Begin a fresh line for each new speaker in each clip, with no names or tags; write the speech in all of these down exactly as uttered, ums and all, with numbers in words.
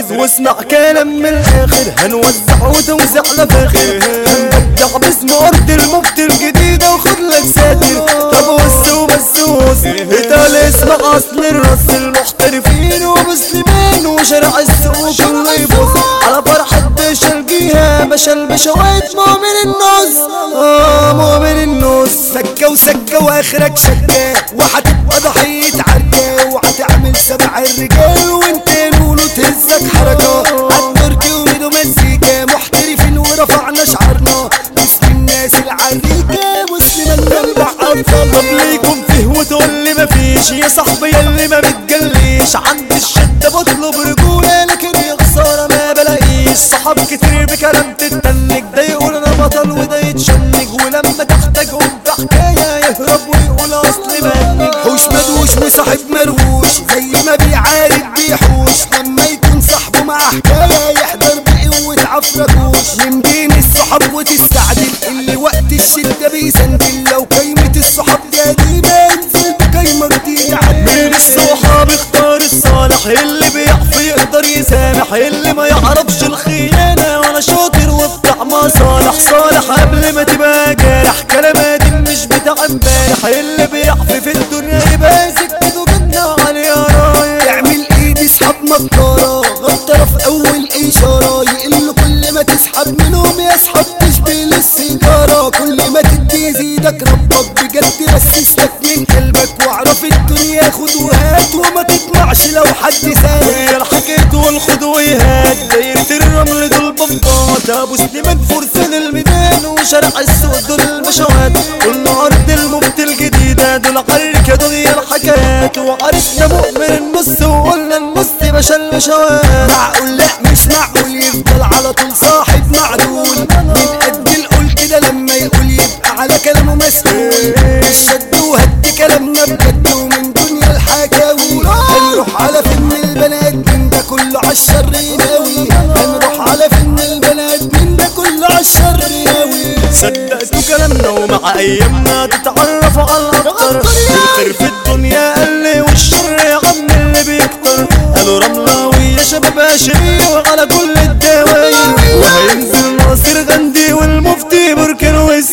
واسمع كلام من الاخر، هنوزع وتوزع لفاخر، هنبدع باسم ارض المفتي الجديدة وخد لك ساتر. طب وس وبس وس اتقال اسمع اصل الرص المحترفين ومسلمين وشارع السوق كله يبص على فرحة باشا الجيهة باشا البشوات مؤمن النص. اه مؤمن النص سكة وسكة واخرك شكة وهتبقى ضحية عركة وهتعمل سبع الرجال وانت نقوله تهزك حركة. عالتركي وميدو مزيكا محترفين ورفعنا شعرنا باسم الناس العريكة مسلمة نمبع أطفال. طب ليكم فيه وتقول لي مفيش يا صاحبي ياللي ما بتجليش، عند الشدة بطلب رجولة لكن يا خسارة ما بلاقيش. صحاب كتير بكلام تتنك، ده يقول انا بطل وده يتشنج، ولما تحتاجهم في حكاية يهرب ويقول اصل بنج. حوش مدوش وصاحب مروش زي ما بيعارك بيحوش، لما يكون صاحبه مع حكاية يحضر بقوة عفركوش. من بين الصحاب وتستعدل اللي وقت الشدة بيسندل، لو قايمة الصحاب جديدة انزل بقايمة جديدة. من الصحاب اختار الصالح اللي بيعرف يقدر يسامح، اللي ما يعرفش الخيانة وانا شاطر وبتاع مصالح. صالح قبل ما تبقى جارح كلماتي مش بتاع امبارح، اللي بيعرف في الدنيا يبقى سكته جنة عليه رايح. يعمل ايد يسحب مطارة غطرة في اول اشارة، يقل كل ما تسحب منهم يسحب تشبه للسيجارة. كل ما تدي يزيدك ربك بجد بس اسلك من قلبك، واعرف الدنيا خد وهات وما تطمعش لو حد سالك. هي الحكاية والخد ويهات دايرة الرمل دول بفضات، ابو سليمان فرسان الميدان وشارع السوق دول البشوات. قلنا ارض المفتي الجديدة دول عركة دول هي الحكايات، وعرفنا مؤمن النص وقلنا النص باشا البشوات. معقول لا مش معقول يفضل على طول صاحب معدول، من قد القول كده لما يقول يبقى على كلامه مسؤول. الشد وهد كلامنا بجد ومن دنيا الحكاوي، هنروح على فيلم البنات من ده كله عالشر ناوي، هنروح على فيلم البنات من ده كله عالشر ناوي. صدقتوا كلامنا ومع ايامنا تتعرفوا على الاكتر، الخير في الدنيا قل والشر يا عم اللي بيكتر. قالوا رملاوي يا شباب هاشمي وعلى كل الدواير، وهينزل ناصر غندي والمفتي بركن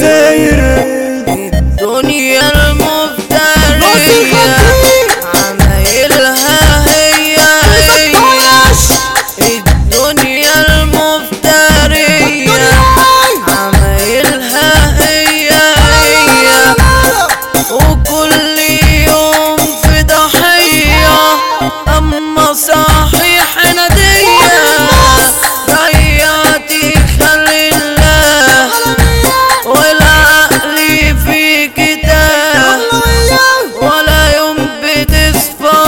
وساير.
الدنيا المفترية عمايلها هي هي، الدنيا المفترية عمايلها هي هي، وكل يوم في ضحية. أما صحيح ندية ضيعتي خلي الله والعقل في كتاب ولا يوم بتصفى.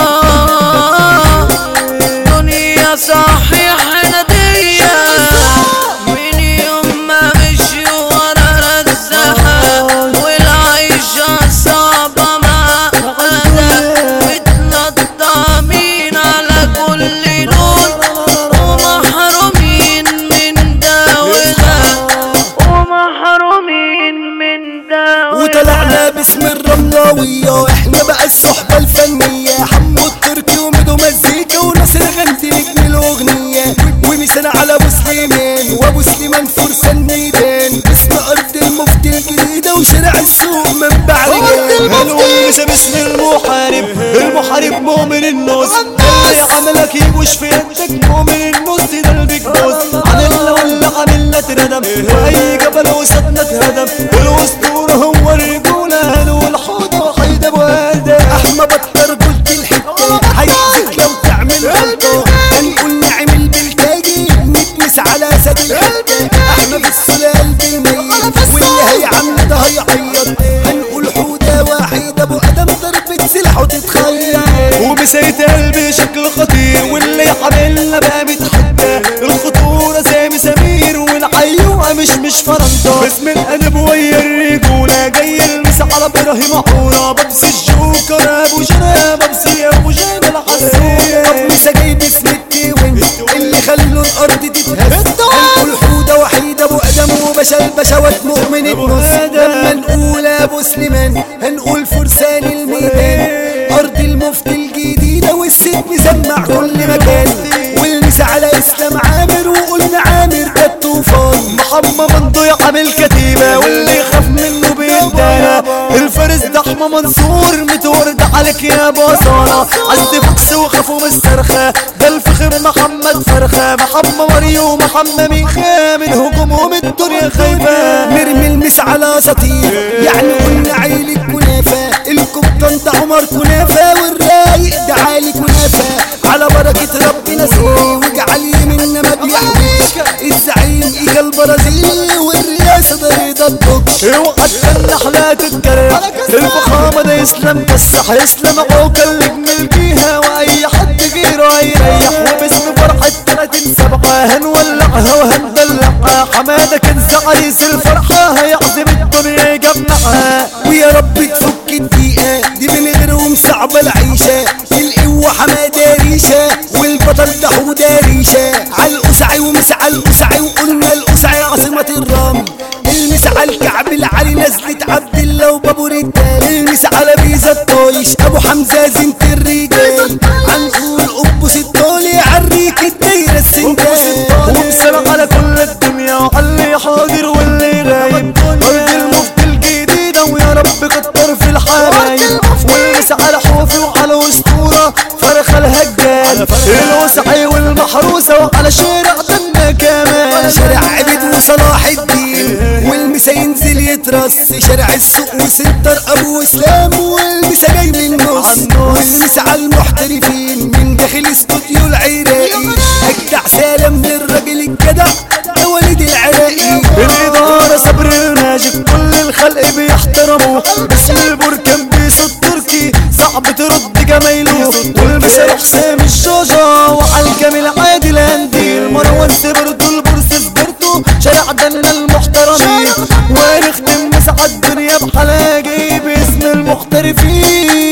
دنيا صحيح ندية من يوم ما مشي ورا رزها، والعيشة صعبة معقدة متنطمين على كل لون ومحرومين من ده وده ومحرومين من ده وده.
وطلعنا باسم الرملاوية احنا بقى الصحبة الفنية، حمو التركي وميدو مزيكا وناصر غندي نجم الاغنية، ومثال على ابو سليمان وابو سليمان فرسان ميدان. اسم ارض المفتي الجديدة وشارع السوق منبع رجال. هنقول باسم المحارب المحارب مؤمن النص، اللي عملك يجوش في يدك مؤمن النص ده البيج بوس. عملنا ولا عملنا اتردم واي جبل وسطنا اتهدم، والاسطورة هو الرجولة هنقول حوضة وحيد ابو ادم. احمد بطر قلت الحتة عايزك لو تعمل غلطة، هنقول نعمل بالتاجي نتمس على سد الحتة. احنا في السلال بالميت واللي هيعمل ده هيعيط، هنقول حودة وحيد ابو ادم ضربة سلاح وتتخيل. ومسيت قلبي شكل خطير واللي حاملنا بقى بيتحدى، الخطورة زي مسامير والعيوقة مش مش فرنطة. باسم القلب ويا الرجولة جاي المس على ابراهيم عورة، ببسي الجوكر ابو جنى ببسي ابو جنى الحسورة. طب مسا جاي باسم التوين اللي خلوا الارض تتهز، هنقول حودة وحيد ابو ادم وباشا البشوات مؤمن النص. لما نقول ابو سليمان هنقول فرسان الميدان، ارض المفتي الجديدة والست مسمع كل مكان، والمسا على اسلام عامر وقلنا عامر ده الطوفان. محمد منضوي عامل كتيبة واللي يخاف منه بيدانا. الفارس ده احمى منصور متورد عليك يا بصالة. عز فوكس وخافوا من الصرخة ده الفخر محمد فرخة. محمد مريو محمد ميخا من هجومهم الدنيا خايفة. نرمي المس على سطير يعني قلنا عيل الكنافة. الكبطان ده عمر كنافة والرايق ده عالي كنافة. على بركة ربنا سيدي واجعل يمنا ما بيحويش. الزعيم ايجا البرازيلي والرئاسة ده رضا الدكش. اوعى النحلة تتجرح الفخامة ده يسلم كسح. يسلم عوكل نجم فيها واي حد غيره هيريح. وباسم فرحة تلاتين سبعة هنولعها وهندلعها. حمادة كنز عريس الفرحة هيعزم الدنيا يجمعها. ويا رب تفك الدقيقة دي من غيرهم صعبة العيشة. القوة حمادة ريشة والبطل ده حودة ريشة. عالقسعي ومس عالقسعي وقلنا القسعي عاصمة الرمل. المس على الكعب العالي نزلة عبد الله وبابو رجال. المس على بيزا الطايش ابو حمزة زينة الرجال. هنقول قبوس الطالي عالريك الدايرة السندال. ومسلم على كل الدنيا وعلى اللي حاضر واللي رايب. ارض المفتي الجديدة ويا رب كتر في الحبايب. والمس على حوفي وعلى اسطورة فرخة الهجال. الوسعي والمحروسة وعلى شارع دنا كمان. شارع عبيد وصلاح الدين والمسا ينزل يترص. شارع السوق وسنتر ابو اسلام والمسا جاي من النص. والمسا على المحترفين من داخل استوديو العراقي. اجدع سالم للراجل الجدع ده وليد العراقي. الاداره صبر الماجيك كل الخلق بيحترموا. باسم البركان بيصوت تركي صعب ترد جمايله. والمسا حسام الشجا وعلى الجميل عادل انديل. مروان سبرتو البورس سبرتو شارع دنا المحترمين. ونختم مسعى الدنيا بحلاقي باسم المحترفين.